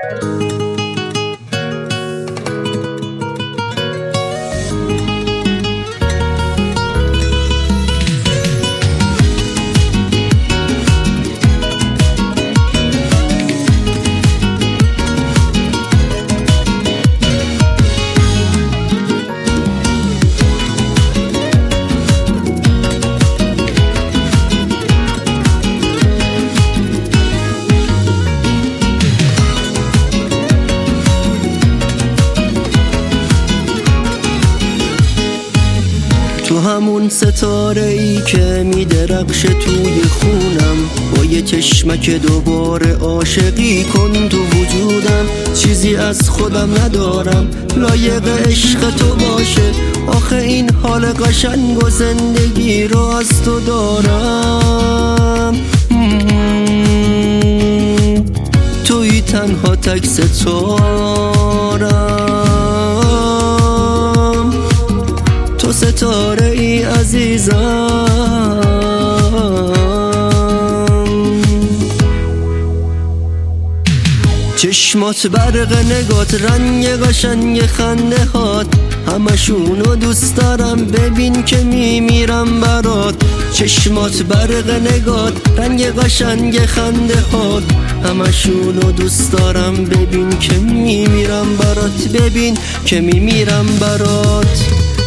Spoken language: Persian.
تو همون ستاره ای که میدرخشه توی خونم، با یه چشمک دوباره عاشقی کن تو وجودم. چیزی از خودم ندارم لایق عشق تو باشه، آخه این حال قشنگ و زندگی رو از تو دارم. توی تنها تک ستارم، تو ستاره ای عزیزم. چشمات برق نگات، رنگ قشنگ خنده هات، همشونو دوست دارم ببین که میمیرم برات. چشمات برق نگات، رنگ قشنگ خنده هات، همشونو دوست دارم ببین که میمیرم برات، ببین که میمیرم برات.